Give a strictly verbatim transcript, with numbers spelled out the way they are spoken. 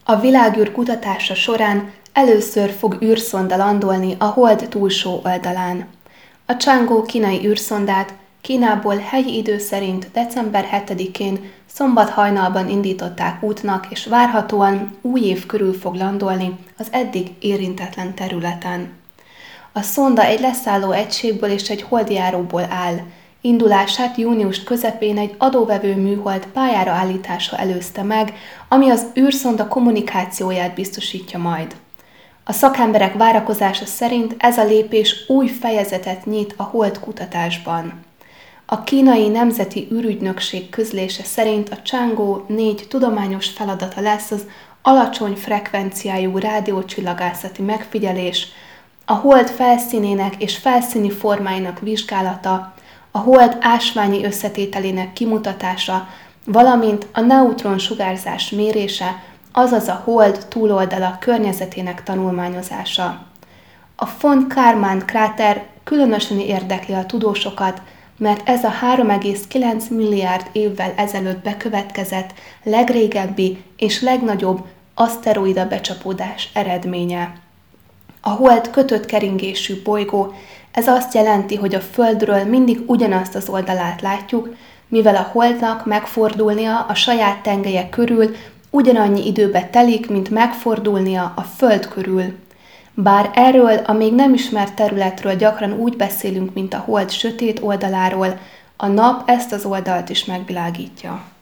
A világűr kutatása során először fog űrszonda landolni a Hold túlsó oldalán. A Chang'e kínai űrszondát Kínából helyi idő szerint december hetedikén szombat hajnalban indították útnak, és várhatóan új év körül fog landolni az eddig érintetlen területen. A szonda egy leszálló egységből és egy holdjáróból áll. Indulását június közepén egy adóvevő műhold pályára állítása előzte meg, ami az űrszonda kommunikációját biztosítja majd. A szakemberek várakozása szerint ez a lépés új fejezetet nyit a hold kutatásban. A kínai nemzeti űrügynökség közlése szerint a Chang'e négy tudományos feladata lesz az alacsony frekvenciájú rádiócsillagászati megfigyelés, a hold felszínének és felszíni formáinak vizsgálata, a hold ásványi összetételének kimutatása, valamint a neutronsugárzás mérése, azaz a hold túloldala környezetének tanulmányozása. A von Karman kráter különösen érdekli a tudósokat, mert ez a három egész kilenc milliárd évvel ezelőtt bekövetkezett legrégebbi és legnagyobb aszteroida becsapódás eredménye. A hold kötött keringésű bolygó, ez azt jelenti, hogy a Földről mindig ugyanazt az oldalát látjuk, mivel a holdnak megfordulnia a saját tengelye körül ugyanannyi időbe telik, mint megfordulnia a Föld körül. Bár erről a még nem ismert területről gyakran úgy beszélünk, mint a hold sötét oldaláról, a nap ezt az oldalt is megvilágítja.